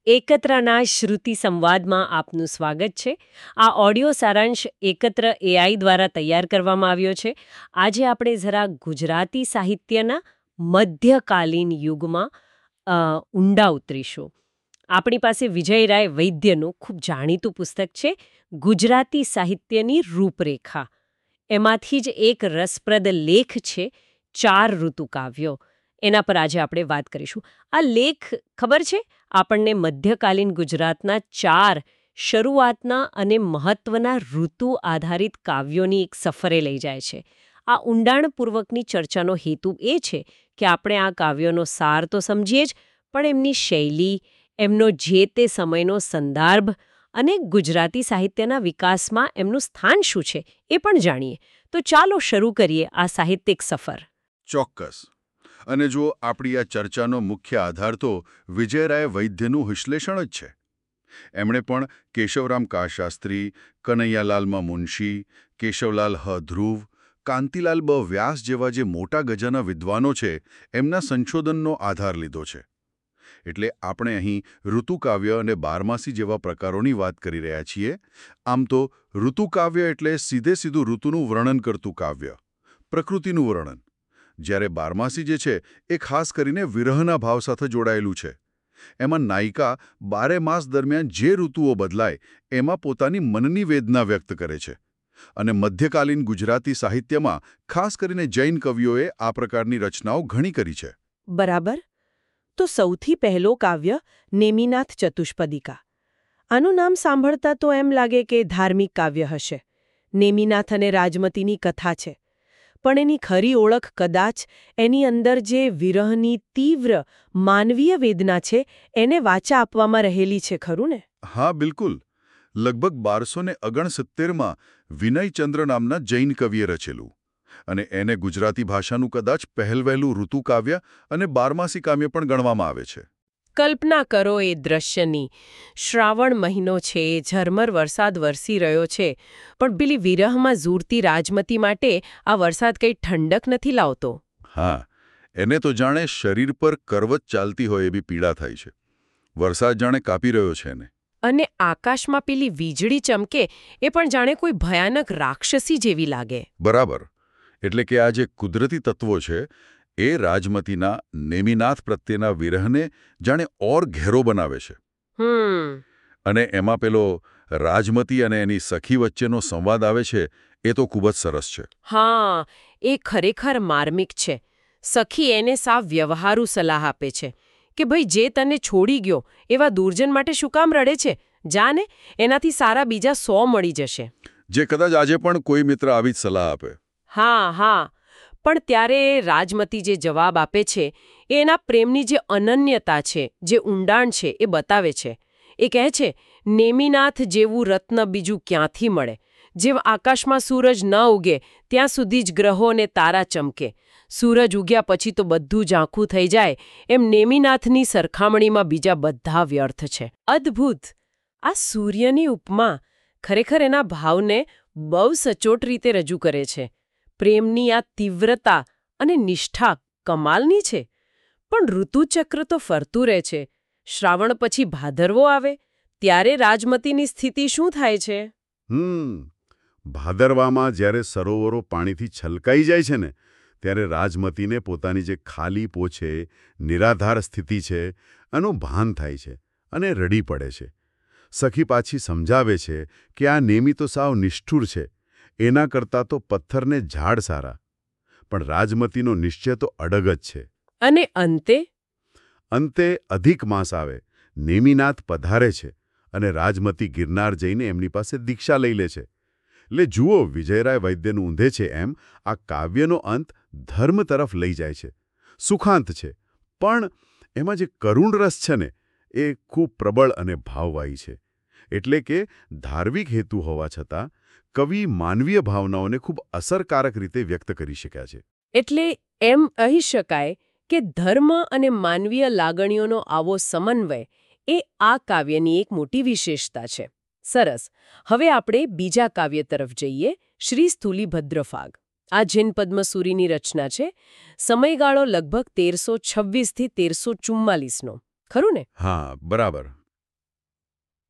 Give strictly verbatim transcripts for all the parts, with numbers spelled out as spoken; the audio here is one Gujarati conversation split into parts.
એકત્રના શ્રુતિ સંવાદમાં આપનું સ્વાગત છે. આ ઓડિયો સારાંશ એકત્ર એઆઈ દ્વારા તૈયાર કરવામાં આવ્યો છે. આજે આપણે જરા ગુજરાતી સાહિત્યના મધ્યકાલીન યુગમાં અ, ઊંડા ઉતરીશું. આપણી પાસે વિજયરાય વૈદ્યનું ખૂબ જાણીતું પુસ્તક છે ગુજરાતી સાહિત્યની રૂપરેખા. એમાંથી જ એક રસપ્રદ લેખ છે ચાર ઋતુકાવ્યો. એના પર આજે આપણે વાત કરીશું. આ લેખ ખબર છે આપણને મધ્યકાલીન ગુજરાતના ચાર શરૂઆતના અને મહત્વના ઋતુ આધારિત કાવ્યોની એક સફરે લઈ જાય છે. આ ઊંડાણપૂર્વકની ચર્ચાનો હેતુ એ છે કે આપણે આ કાવ્યોનો સાર તો સમજીએ જ, પણ એમની શૈલી, એમનો જે તે સમયનો સંદર્ભ અને ગુજરાતી સાહિત્યના વિકાસમાં એમનું સ્થાન શું છે એ પણ જાણીએ. તો ચાલો શરૂ કરીએ આ સાહિત્યિક સફર. ચોક્કસ. અને જો આપણી આ ચર્ચાનો મુખ્ય આધાર તો વિજયરાય વૈદ્યનું વિશ્લેષણ જ છે. એમણે પણ કેશવરામ કા શાસ્ત્રી, કનૈયાલાલમાં મુનશી, કેશવલાલ હ ધ્રુવ, કાંતિલાલ બ વ્યાસ જેવા જે મોટા ગજાના વિદ્વાનો છે એમના સંશોધનનો આધાર લીધો છે. એટલે આપણે અહીં ઋતુકાવ્ય અને બારમાસી જેવા પ્રકારોની વાત કરી રહ્યા છીએ. આમ તો ઋતુકાવ્ય એટલે સીધે સીધું ઋતુનું વર્ણન કરતું કાવ્ય, પ્રકૃતિનું વર્ણન. જ્યારે બારમાસી જે છે એ ખાસ કરીને વિરહના ભાવ સાથે જોડાયેલું છે. એમાં નાયિકા બારે માસ દરમિયાન જે ઋતુઓ બદલાય એમાં પોતાની મનની વેદના વ્યક્ત કરે છે. અને મધ્યકાલીન ગુજરાતી સાહિત્યમાં ખાસ કરીને જૈન કવિઓએ આ પ્રકારની રચનાઓ ઘણી કરી છે. બરાબર. તો સૌથી પહેલો કાવ્ય નેમિનાથ ચતુષ્પદિકા. આનું નામ સાંભળતા તો એમ લાગે કે ધાર્મિક કાવ્ય હશે. નેમિનાથ અને રાજમતીની કથા છે. પણ એની ખરી ઓળખ કદાચ એની અંદર જે વિરહની તીવ્ર માનવીય વેદના છે એને વાચા આપવામાં રહેલી છે, ખરું ને? હા, બિલકુલ. લગભગ બારસો ને ઓગણસિત્તેરમાં વિનયચંદ્ર નામના જૈન કવિએ રચેલું. અને એને ગુજરાતી ભાષાનું કદાચ પહેલવહેલું ઋતુકાવ્ય અને બારમાસી કાવ્ય પણ ગણવામાં આવે છે. કલ્પના કરો એ દ્રશ્યની. શ્રાવણ મહિનો છે, ઝરમર વરસાદ વરસી રહ્યો છે, પણ પેલી વિરહમાં ઝૂરતી રાજમતી માટે આ વરસાદ કંઈ ઠંડક નથી લાવતો. હા, એને તો જાણે શરીર પર કરવત ચાલતી હોય એવી પીડા થાય છે. વરસાદ જાણે કાપી રહ્યો છે એને. અને આકાશમાં પેલી વીજળી ચમકે એ પણ જાણે કોઈ ભયાનક રાક્ષસી જેવી લાગે. બરાબર. એટલે કે આ જે કુદરતી તત્વો છે એ રાજમતીના નેમિનાથ પ્રત્યેના વિરહને જાણે ઓર ઘેરો બનાવે છે. હમ અને એમાં પેલો રાજમતી અને એની સખી વચ્ચેનો સંવાદ આવે છે એ તો ખૂબ જ સરસ છે. હા, એ ખરેખર માર્મિક છે. સખી એને સાવ વ્યવહારુ સલાહ આપે છે કે ભાઈ, જે તને છોડી ગયો એવા દુર્જન માટે શું કામ રડે છે? જાને, એનાથી સારા બીજા સો મળી જશે. જે કદાચ આજે પણ કોઈ મિત્ર આવી જ સલાહ આપે. હા હા પણ ત્યારે રાજમતી જે જવાબ આપે છે એ એના પ્રેમની જે અનન્યતા છે, જે ઊંડાણ છે એ બતાવે છે. એ કહે છે, નેમિનાથ જેવું રત્ન બીજું ક્યાંથી મળે? જેમ આકાશમાં સૂરજ ન ઉગે ત્યાં સુધી જ ગ્રહો ને તારા ચમકે. સૂરજ ઉગ્યા પછી તો બધું ઝાંખું થઈ જાય, એમ નેમિનાથની સરખામણીમાં બીજા બધા વ્યર્થ છે. અદ્ભુત! આ સૂર્યની ઉપમા ખરેખર એના ભાવને બહુ સચોટ રીતે રજૂ કરે છે. પ્રેમની આ તીવ્રતા અને નિષ્ઠા કમાલની છે. પણ ઋતુચક્ર તો ફરતું રહે છે. શ્રાવણ પછી ભાદરવો આવે ત્યારે રાજમતીની સ્થિતિ શું થાય છે? હમ ભાદરવામાં જ્યારે સરોવરો પાણીથી છલકાઈ જાય છે ને, ત્યારે રાજમતીને પોતાની જે ખાલી પોછે નિરાધાર સ્થિતિ છે એનું ભાન થાય છે અને રડી પડે છે. સખી પાછી સમજાવે છે કે આ નેમી તો સાવ નિષ્ઠુર છે, એના કરતાં તો પથ્થરને ઝાડ સારા. પણ રાજમતીનો નિશ્ચય તો અડગ જ છે. અને અંતે અંતે અધિક માસ આવે, નેમિનાથ પધારે છે અને રાજમતી ગિરનાર જઈને એમની પાસે દીક્ષા લઈ લે છે. એટલે જુઓ, વિજયરાય વૈદ્યનું ઊંધે છે એમ આ કાવ્યનો અંત ધર્મ તરફ લઈ જાય છે. સુખાંત છે, પણ એમાં જે કરુણ રસ છે ને એ ખૂબ પ્રબળ અને ભાવવાહી છે. એટલે કે ધાર્મિક હેતુ હોવા છતાં કવિ માનવીય ભાવનાઓને ખૂબ અસરકારક રીતે વ્યક્ત કરી શક્યા છે. એટલે એમ કહી શકાય કે ધર્મ અને માનવીય લાગણીઓનો આવો સમન્વય એ આ કાવ્યની એક મોટી વિશેષતા છે. સરસ. હવે આપણે બીજા કાવ્ય તરફ જઈએ, શ્રી સ્થૂલીભદ્રફાગ. આ જૈન પદ્મસૂરીની રચના છે. સમયગાળો લગભગ તેરસો છવ્વીસથી તેરસો ચુમ્માલીસનો. ખરું ને? હા, બરાબર.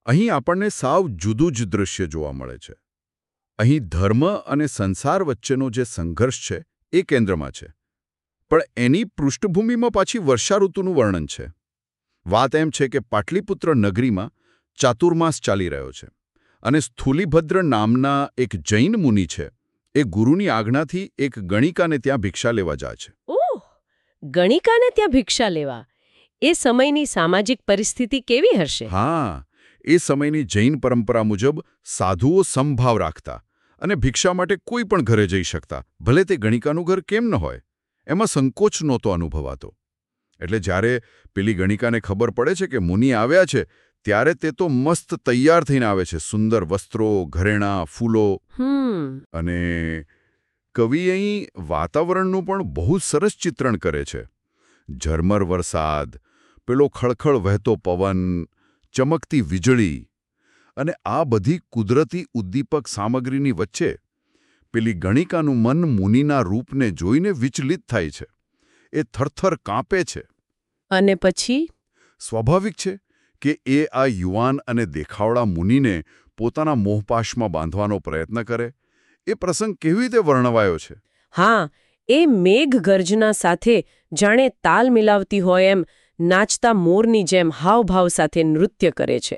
અહીં આપણને સાવ જુદું જ દૃશ્ય જોવા મળે છે. અહીં ધર્મ અને સંસાર વચ્ચેનો જે સંઘર્ષ છે એ કેન્દ્રમાં છે, પણ એની પૃષ્ઠભૂમિમાં પાછી વર્ષા ઋતુનું વર્ણન છે. વાત એમ છે કે પાટલીપુત્ર નગરીમાં ચાતુર્માસ ચાલી રહ્યો છે અને સ્થૂલીભદ્ર નામના એક જૈન મુનિ છે, એ ગુરુની આજ્ઞાથી એક ગણિકાને ત્યાં ભિક્ષા લેવા જાય છે. ઓહ, ગણિકાને ત્યાં ભિક્ષા લેવા! એ સમયની સામાજિક પરિસ્થિતિ કેવી હશે? હા, એ સમયની જૈન પરંપરા મુજબ સાધુઓ સમભાવ રાખતા અને ભિક્ષા માટે કોઈ પણ ઘરે જઈ શકતા, ભલે તે ગણિકાનું ઘર કેમ ન હોય. એમાં સંકોચ નહોતો અનુભવાતો. એટલે જ્યારે પેલી ગણિકાને ખબર પડે છે કે મુનિ આવ્યા છે, ત્યારે તે તો મસ્ત તૈયાર થઈને આવે છે, સુંદર વસ્ત્રો, ઘરેણાં, ફૂલો. હમ અને કવિ અહીં વાતાવરણનું પણ બહુ સરસ ચિત્રણ કરે છે. ઝરમર વરસાદ, પેલો ખળખળ વહેતો પવન, ચમકતી વીજળી અને આ બધી કુદરતી ઉદ્દીપક સામગ્રીની વચ્ચે પેલી ગણિકાનું મન મુનિના રૂપને જોઈને વિચલિત થાય છે. એ થરથર કાંપે છે. અને પછી? સ્વાભાવિક છે કે એ આ યુવાન અને દેખાવડા મુનિને પોતાના મોહપાશમાં બાંધવાનો પ્રયત્ન કરે. એ પ્રસંગ કેવી રીતે વર્ણવાયો છે? હા, એ મેઘ ગર્જના સાથે જાણે તાલ મિલાવતી હોય એમ નાચતા મોરની જેમ હાવભાવ સાથે નૃત્ય કરે છે.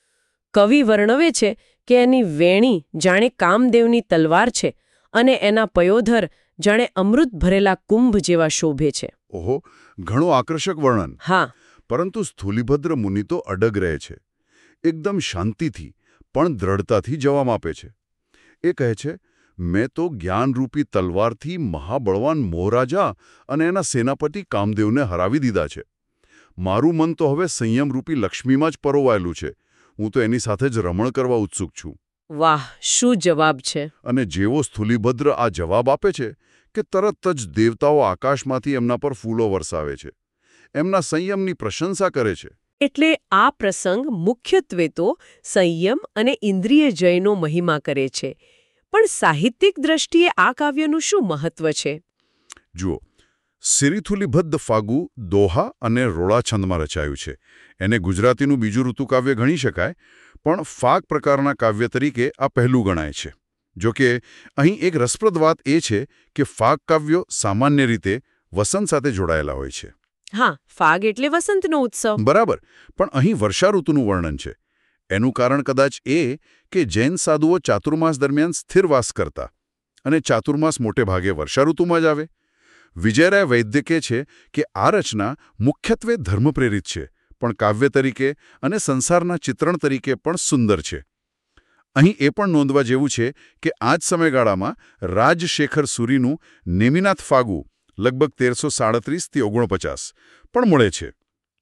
કવિ વર્ણવે છે કે એની વેણી જાણે કામદેવની તલવાર છે અને એના પયોધર જાણે અમૃત ભરેલા કુંભ જેવા શોભે છે. ઓહો, ઘણું આકર્ષક વર્ણન. હા, પરંતુ સ્થૂલીભદ્ર મુનિ તો અડગ રહે છે. એકદમ શાંતિથી પણ દ્રઢતાથી જવાબ આપે છે. એ કહે છે, મેં તો જ્ઞાનરૂપી તલવારથી મહાબળવાન મોહરાજા અને એના સેનાપતિ કામદેવને હરાવી દીધા છે. મારું મન તો હવે સંયમરૂપી લક્ષ્મીમાં જ પરોવાયેલું છે. હું તો એની સાથે જ રમણ કરવા ઉત્સુક છું. વાહ, શું જવાબ છે! અને જેવો સ્થૂલીભદ્ર આ જવાબ આપે છે કે તરત જ દેવતાઓ આકાશમાંથી એમના પર ફૂલો વરસાવે છે, એમના સંયમની પ્રશંસા કરે છે. એટલે આ પ્રસંગ મુખ્યત્વે તો સંયમ અને ઇન્દ્રિય જયનો મહિમા કરે છે. પણ સાહિત્યિક દ્રષ્ટિએ આ કાવ્યનું શું મહત્વ છે? જુઓ, સિરિથુલીભદ્ર ફાગુ દોહા અને રોળા છંદમાં રચાયું છે. એને ગુજરાતીનું બીજું ઋતુકાવ્ય ગણી શકાય, પણ ફાગ પ્રકારના કાવ્ય તરીકે આ પહેલું ગણાય છે. જોકે અહીં એક રસપ્રદ વાત એ છે કે ફાગ કાવ્યો સામાન્ય રીતે વસંત સાથે જોડાયેલા હોય છે. હા, ફાગ એટલે વસંતનો ઉત્સવ. બરાબર, પણ અહીં વર્ષા ઋતુનું વર્ણન છે. એનું કારણ કદાચ એ કે જૈન સાધુઓ ચાતુર્માસ દરમિયાન સ્થિરવાસ કરતા અને ચાતુર્માસ મોટે ભાગે વર્ષા ઋતુમાં જ આવે. વિજયરાય વૈદ્ય કહે છે કે આ રચના મુખ્યત્વે ધર્મપ્રેરિત છે, પણ કાવ્ય તરીકે અને સંસારના ચિત્રણ તરીકે પણ સુંદર છે. અહીં એ પણ નોંધવા જેવું છે કે આ જ સમયગાળામાં રાજશેખર સુરીનું નેમિનાથ ફાગુ લગભગ તેરસો સાડત્રીસથી ઓગણપચાસ પણ મળે છે.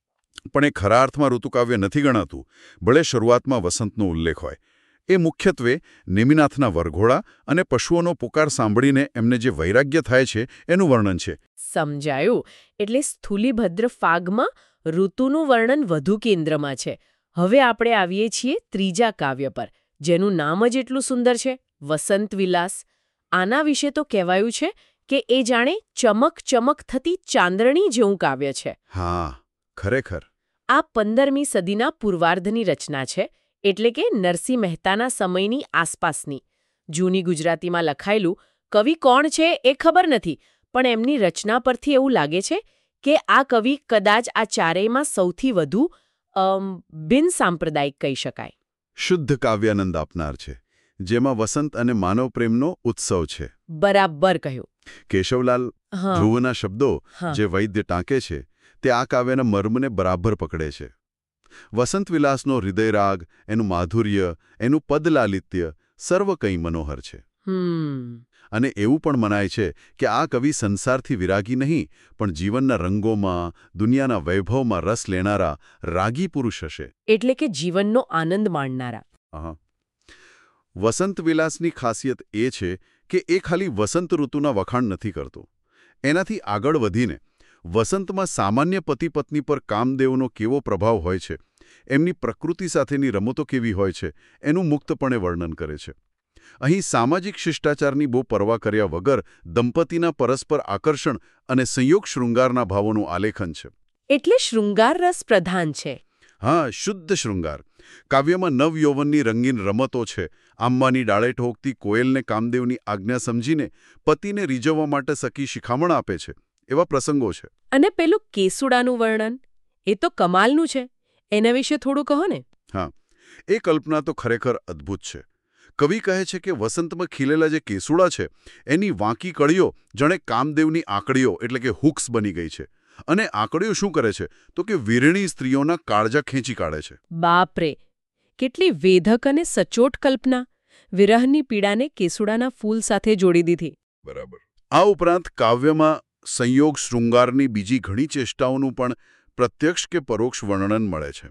પણ એ ખરા અર્થમાં ઋતુકાવ્ય નથી ગણાતું, ભલે શરૂઆતમાં વસંતનો ઉલ્લેખ હોય. એ મુખ્યત્વે નેમિનાથના વરઘોડા અને પશુઓનો પુકાર સાંભળીને એમને જે વૈરાગ્ય થાય છે એનું વર્ણન છે. સમજાયું. એટલે સ્થૂલીભદ્ર ફાગમાં ઋતુનું વર્ણન વધુ કેન્દ્રમાં છે. હવે આપણે આવીએ છીએ ત્રીજા કાવ્ય પર, જેનું નામ જ એટલું સુંદર છે, વસંત વિલાસ. આના વિશે તો કહેવાયું છે કે એ જાણે ચમક ચમક થતી ચાંદરણી જેવું કાવ્ય છે. હા, ખરેખર. આ પંદરમી સદીના પૂર્વાર્ધની રચના છે, એટલે કે નરસિંહ મહેતાના સમયની આસપાસની. જૂની ગુજરાતીમાં લખાયેલું. કવિ કોણ છે એ ખબર નથી, પણ એમની રચના પરથી એવું લાગે છે કે આ કવિ કદાચ આ ચારેયમાં સૌથી વધુ બિનસાંપ્રદાયિક કહી શકાય. શુદ્ધ કાવ્યાનંદ આપનાર છે, જેમાં વસંત અને માનવ પ્રેમનો ઉત્સવ છે. બરાબર કહ્યું. કેશવલાલ ધ્રુવના શબ્દો જે વૈદ્ય ટાંકે છે તે આ કાવ્યના મર્મને બરાબર પકડે છે. વસંત વિલાસનો હૃદયરાગ, એનું માધુર્ય, એનું પદલાલિત્ય સર્વ કંઈ મનોહર છે. અને એવું પણ મનાય છે કે આ કવિ સંસારથી વિરાગી નહીં, પણ જીવનના રંગોમાં, દુનિયાના વૈભવમાં રસ લેનારા રાગી પુરુષ હશે. એટલે કે જીવનનો આનંદ માણનારા. હા. વસંત વિલાસની ખાસિયત એ છે કે એ ખાલી વસંત ઋતુના વખાણ નથી કરતો. એનાથી આગળ વધીને વસંતમાં સામાન્ય પતિ પત્ની પર કામદેવનો કેવો પ્રભાવ હોય છે, એમની પ્રકૃતિ સાથેની રમતો કેવી હોય છે, એનું મુક્તપણે વર્ણન કરે છે. અહીં સામાજિક શિષ્ટાચારની બહુ પરવા કર્યા વગર દંપતીના પરસ્પર આકર્ષણ અને સંયોગ શૃંગારના ભાવોનું આલેખન છે. એટલે શૃંગાર રસ પ્રધાન છે. હા, શુદ્ધ શૃંગાર. કાવ્યમાં નવયૌવનની રંગીન રમતો છે. આંબાની ડાળે ઠોકતી કોયલને કામદેવની આજ્ઞા સમજીને પતિને રીઝવવા માટે સખી શિખામણ આપે છે. એવા પ્રસંગો છે. અને પેલું કેસુડાનું વર્ણન એ તો કમાલનું છે. એના વિશે થોડું કહો ને. હા, એ કલ્પના તો ખરેખર અદ્ભુત છે. કવિ કહે છે કે વસંતમાં ખીલેલા જે કેસુડા છે એની વાંકી કળીઓ જાણે કામદેવની આંકડીઓ એટલે કે હુક્સ બની ગઈ છે. અને આંકડીઓ શું કરે છે તો કે વીરણી સ્ત્રીઓના કાળજા ખેંચી કાઢે છે. બાપરે, કેટલી વેધક અને સચોટ કલ્પના. વિરહની પીડાને કેસુડાના ફૂલ સાથે જોડી દીધી. બરાબર. આ ઉપરાંત કાવ્યમાં સંયોગ શૃંગારની બીજી ઘણી ચેષ્ટાઓનું પણ પ્રત્યક્ષ કે પરોક્ષ વર્ણન મળે છે.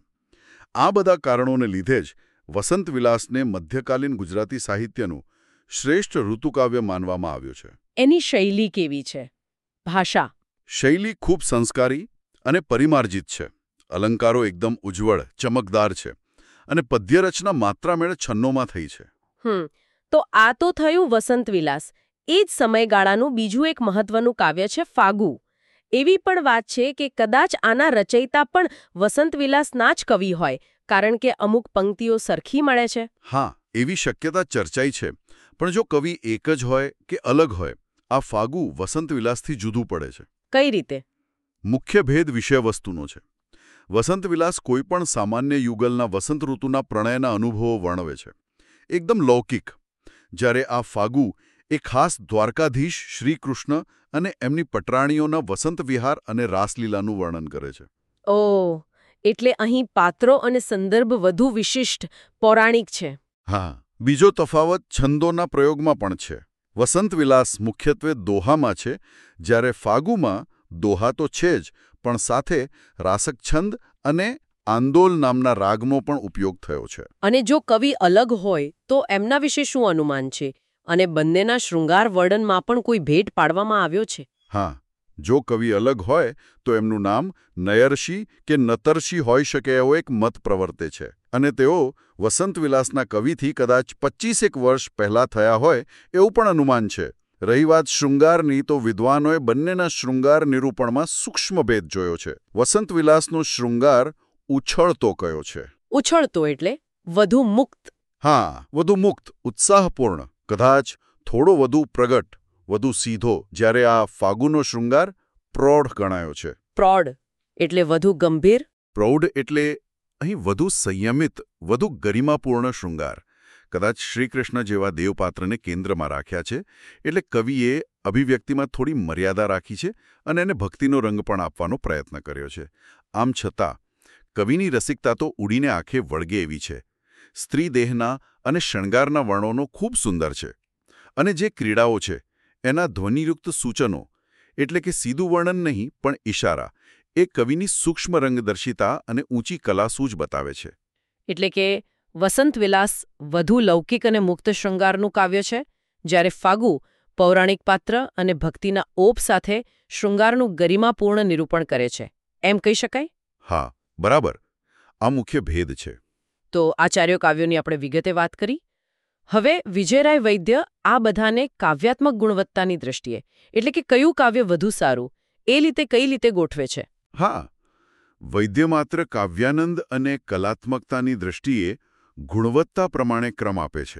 આ બધા કારણોને લીધે જ વસંત વિલાસને મધ્યકાલીન ગુજરાતી સાહિત્યનું શ્રેષ્ઠ ઋતુકાવ્ય માનવામાં આવ્યું છે. એની શૈલી કેવી છે? ભાષા? શૈલી ખૂબ સંસ્કારી અને પરિમાર્જિત છે. અલંકારો એકદમ ઉજ્જવળ, ચમકદાર છે અને પદ્યરચના માત્રામેળ છન્નોમાં થઈ છે. હમ તો આ તો થયું વસંત વિલાસ. એ જ સમયગાળાનું બીજું એક મહત્વનું કાવ્ય છે ફાગુ. એવી પણ વાત છે કે કદાચ આના રચયિતા પણ વસંત વિલાસના જ કવિ હોય, કારણ કે અમુક પંક્તિઓ સરખી મળે છે. હા, એવી શક્યતા ચર્ચાઈ છે. પણ જો કવિ એક જ હોય કે અલગ હોય, આ ફાગુ વસંત વિલાસથી જુદું પડે છે. કઈ રીતે? મુખ્ય ભેદ વિષયવસ્તુનો છે. વસંત વિલાસ કોઈપણ સામાન્ય યુગલના વસંત ઋતુના પ્રણયના અનુભવો વર્ણવે છે, એકદમ લૌકિક. જ્યારે આ ફાગુ એ ખાસ દ્વારકાધીશ શ્રીકૃષ્ણ અને એમની પટરાણીઓના વસંત વિહાર અને રાસલીલાનું વર્ણન કરે છે. ઓહ, એટલે અહીં પાત્રો અને સંદર્ભ વધુ વિશિષ્ટ, પૌરાણિક છે. હા, બીજો તફાવત છંદોના પ્રયોગમાં પણ છે. વસંત વિલાસ મુખ્યત્વે દોહામાં છે, જ્યારે ફાગુમાં દોહા તો છે જ, પણ સાથે રાસક છંદ અને આંદોલ નામના રાગનો પણ ઉપયોગ થયો છે. અને જો કવિ અલગ હોય તો એમના વિશે શું અનુમાન છે? અને બંનેના શૃંગાર વર્ણનમાં પણ કોઈ ભેદ પાડવામાં આવ્યો છે? હા, જો કવિ અલગ હોય તો એમનું નામ નયર્ષિ કે નતર્ષિ હોઈ શકે એવો એક મત પ્રવર્તે છે. અને તેઓ વસંત વિલાસના કવિથી કદાચ પચીસેક વર્ષ પહેલાં થયા હોય એવું પણ અનુમાન છે. રહી વાત શૃંગારની, તો વિદ્વાનોએ બંનેના શૃંગાર નિરૂપણમાં સૂક્ષ્મ ભેદ જોયો છે. વસંત વિલાસનો શૃંગાર ઉછળતો કયો છે. ઉછળતો એટલે વધુ મુક્ત? હા, વધુ મુક્ત, ઉત્સાહપૂર્ણ, કદાચ થોડો વધુ પ્રગટ, વધુ સીધો. જ્યારે આ ફાગુનો શૃંગાર પ્રૌઢ ગણાયો છે. પ્રૌઢ એટલે વધુ ગંભીર? પ્રૌઢ એટલે અહીં વધુ સંયમિત, વધુ ગરિમાપૂર્ણ શૃંગાર. કદાચ શ્રીકૃષ્ણ જેવા દેવપાત્રને કેન્દ્રમાં રાખ્યા છે, એટલે કવિએ અભિવ્યક્તિમાં થોડી મર્યાદા રાખી છે અને એને ભક્તિનો રંગ પણ આપવાનો પ્રયત્ન કર્યો છે. આમ છતાં કવિની રસિકતા તો ઉડીને આંખે વળગે એવી છે. સ્ત્રી દેહના અને શણગારના વર્ણનો ખૂબ સુંદર છે. અને જે ક્રીડાઓ છે એના ધ્વનિયુક્ત સૂચનો, એટલે કે સીધું વર્ણન નહીં પણ ઇશારા, એ કવિની સૂક્ષ્મ રંગદર્શિતા અને ઊંચી કલાસૂઝ બતાવે છે. એટલે કે વસંત વિલાસ વધુ લૌકિક અને મુક્ત શૃંગારનું કાવ્ય છે, જ્યારે ફાગુ પૌરાણિક પાત્ર અને ભક્તિના ઓપ સાથે શૃંગારનું ગરિમાપૂર્ણ નિરૂપણ કરે છે. એમ કહી શકાય? હા, બરાબર. આ મુખ્ય ભેદ છે. તો આચાર્ય કાવ્યોની આપણે વિગતે વાત કરી. હવે વિજયરાય વૈદ્ય આ બધાને કાવ્યાત્મક ગુણવત્તાની દૃષ્ટિએ, એટલે કે કયું કાવ્ય વધુ સારું, એ રીતે કઈ રીતે ગોઠવે છે? હા, વૈદ્ય માત્ર કાવ્યાનંદ અને કલાત્મકતાની દૃષ્ટિએ ગુણવત્તા પ્રમાણે ક્રમ આપે છે.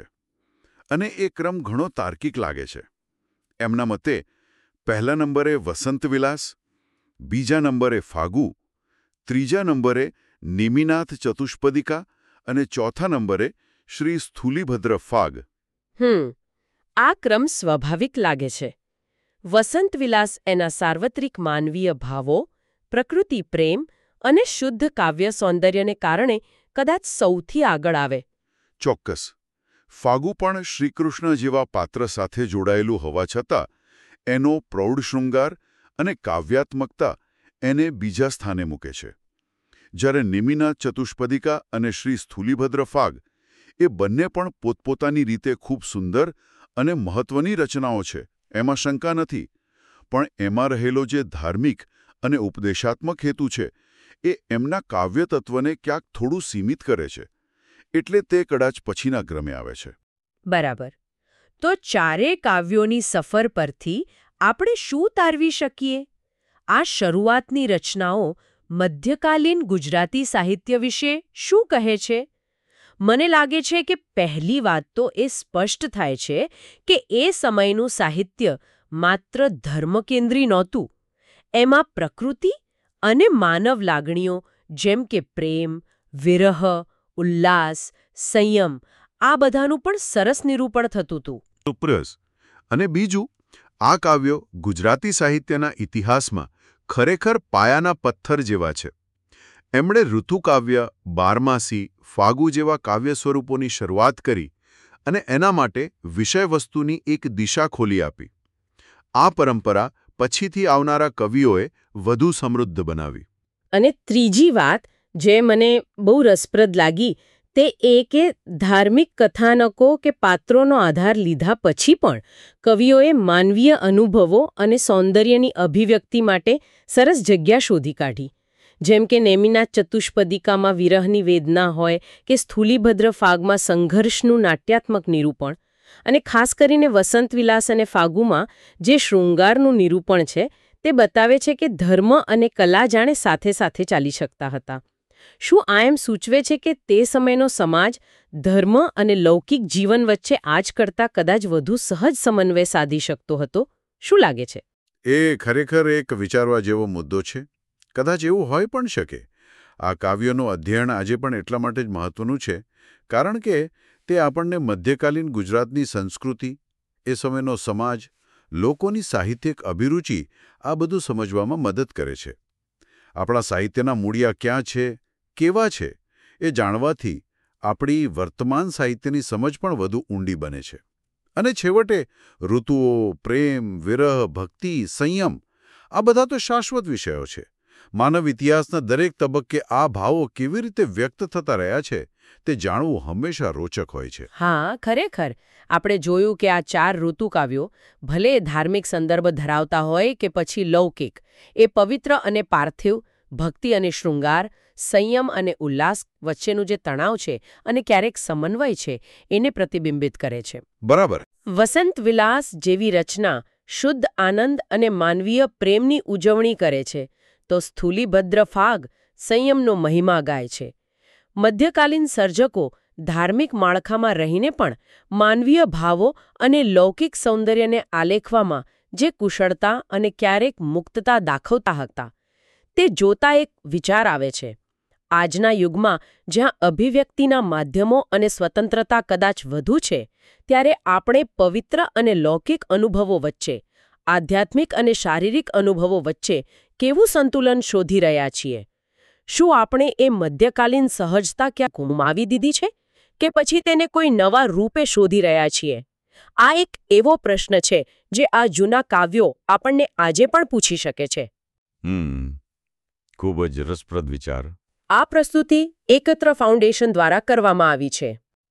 અને એ ક્રમ ઘણો તાર્કિક લાગે છે. એમના મતે પહેલા નંબરે વસંત વિલાસ, બીજા નંબરે ફાગુ, ત્રીજા નંબરે નેમિનાથ ચતુષ્પદિકા અને ચોથા નંબરે શ્રી સ્થૂલીભદ્ર ફાગ. હમ આ ક્રમ સ્વાભાવિક લાગે છે. વસંત વિલાસ એના સાર્વત્રિક માનવીય ભાવો, પ્રકૃતિ પ્રેમ અને શુદ્ધ કાવ્ય સૌંદર્યને કારણે કદાચ સૌથી આગળ આવે. ચોક્કસ. ફાગુ પણ શ્રીકૃષ્ણ જેવા પાત્ર સાથે જોડાયેલું હોવા છતાં એનો પ્રૌઢ શૃંગાર અને કાવ્યાત્મકતા એને બીજા સ્થાને મૂકે છે. જ્યારે નેમિનાથ ચતુષ્પદિકા અને શ્રી સ્થૂલીભદ્ર ફાગ એ બંને પણ પોતપોતાની રીતે ખૂબ સુંદર અને મહત્વની રચનાઓ છે, એમાં શંકા નથી. પણ એમાં રહેલો જે ધાર્મિક અને ઉપદેશાત્મક હેતુ છે એ એમના કાવ્ય તત્વને ક્યાંક થોડું સીમિત કરે છે. એટલે તે કદાચ પછીના ક્રમે આવે છે. બરાબર. તો ચારે કાવ્યોની સફર પરથી આપણે શું તારવી શકીએ? આ શરૂઆતની રચનાઓ મધ્યકાલીન ગુજરાતી સાહિત્ય વિશે શું કહે છે? મને લાગે છે કે પહેલી વાત તો એ સ્પષ્ટ થાય છે કે એ સમયનું સાહિત્ય માત્ર ધર્મકેન્દ્રી નહોતું. એમાં પ્રકૃતિ અને માનવ લાગણીઓ જેમ કે પ્રેમ, વિરહ, ઉલ્લાસ, સંયમ આ બધાનું પણ સરસ નિરૂપણ થતું હતું. સુપ્રસ. અને બીજું, આ કાવ્યો ગુજરાતી સાહિત્યના ઇતિહાસમાં ખરેખર પાયાના પથ્થર જેવા છે. એમણે ઋતુકાવ્ય, બારમાસી, ફાગુ જેવા કાવ્ય સ્વરૂપોની શરૂઆત કરી અને એના માટે વિષયવસ્તુની એક દિશા ખોલી આપી. આ પરંપરા પછીથી આવનારા કવિઓએ વધુ સમૃદ્ધ બનાવી. અને ત્રીજી વાત જે મને બહુ રસપ્રદ લાગી તે એ કે ધાર્મિક કથાનકો કે પાત્રોનો આધાર લીધા પછી પણ કવિઓએ માનવીય અનુભવો અને સૌંદર્યની અભિવ્યક્તિ માટે સરસ જગ્યા શોધી કાઢી. જેમ કે નેમિનાથ ચતુષ્પદિકામાં વિરહની વેદના હોય કે સ્થૂલીભદ્ર ફાગમાં સંઘર્ષનું નાટ્યાત્મક નિરૂપણ, અને ખાસ કરીને વસંત વિલાસ અને ફાગુમાં જે શૃંગારનું નિરૂપણ છે તે બતાવે છે કે ધર્મ અને કલા જાણે સાથે સાથે ચાલી શકતા હતા. શું આ એમ સૂચવે છે કે તે સમયનો સમાજ ધર્મ અને લૌકિક જીવન વચ્ચે આજ કરતાં કદાચ વધુ સહજ સમન્વય સાધી શકતો હતો? શું લાગે છે? એ ખરેખર એક વિચારવા જેવો મુદ્દો છે. કદાચ એવું હોઈ પણ શકે. આ કાવ્યોનું અધ્યયન આજે પણ એટલા માટે જ મહત્વનું છે કારણ કે તે આપણને મધ્યકાલીન ગુજરાતની સંસ્કૃતિ, એ સમયનો સમાજ, લોકોની સાહિત્યિક અભિરુચિ આ બધું સમજવામાં મદદ કરે છે. આપણા સાહિત્યના મૂળિયા ક્યાં છે, કેવા છે, એ જાણવાથી આપણી વર્તમાન સાહિત્યની સમજ પણ વધુ ઊંડી બને છે. અને છેવટે ઋતુઓ, પ્રેમ, વિરહ, ભક્તિ, સંયમ આ બધા તો શાશ્વત વિષયો છે. માનવ ઇતિહાસના દરેક તબક્કે આ ભાવો કેવી રીતે વ્યક્ત થતા રહ્યા છે તે જાણવું હંમેશા રોચક હોય છે. હા, ખરેખર. આપણે જોયું કે આ ચાર ઋતુકાવ્યો ભલે ધાર્મિક સંદર્ભ ધરાવતા હોય કે પછી લૌકિક, એ પવિત્ર અને પાર્થિવ, ભક્તિ અને શૃંગાર, સંયમ અને ઉલ્લાસ વચ્ચેનું જે તણાવ છે અને ક્યારેક સમન્વય છે એને પ્રતિબિંબિત કરે છે. બરાબર. વસંત વિલાસ જેવી રચના શુદ્ધ આનંદ અને માનવીય પ્રેમની ઉજવણી કરે છે, તો સ્થૂલીભદ્ર ફાગ સંયમનો મહિમા ગાય છે. મધ્યકાલીન સર્જકો ધાર્મિક માળખામાં રહીને પણ માનવીય ભાવો અને લૌકિક સૌંદર્યને આલેખવામાં જે કુશળતા અને ક્યારેક મુક્તતા દાખવતા હતા, તે જોતા એક વિચાર આવે છે. આજના યુગમાં જ્યાં અભિવ્યક્તિના માધ્યમો અને સ્વતંત્રતા કદાચ વધુ છે, ત્યારે આપણે પવિત્ર અને લૌકિક અનુભવો વચ્ચે, આધ્યાત્મિક અને શારીરિક અનુભવો વચ્ચે કેવું સંતુલન શોધી રહ્યા છીએ? શું આપણે એ મધ્યકાલીન સહજતા ક્યાં ગુમાવી દીધી છે કે પછી તેને કોઈ નવા રૂપે શોધી રહ્યા છીએ? આ એક એવો પ્રશ્ન છે જે આ જૂના કાવ્યો આપણને આજે પણ પૂછી શકે છે. હમ ખૂબ જ રસપ્રદ વિચાર. આ પ્રસ્તુતિ એકત્ર ફાઉન્ડેશન દ્વારા કરવામાં આવી છે.